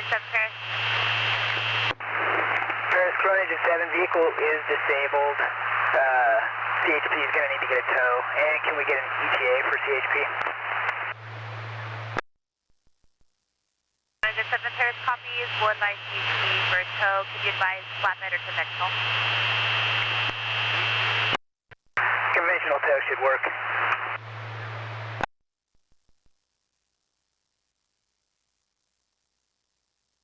7 Paris. Paris, Crown Engine 7, vehicle is disabled. CHP is going to need to get a tow. And can we get an ETA for CHP? Engine 7 Paris copies, would like CHP for a tow. Could you advise flatbed or conventional? Conventional tow should work.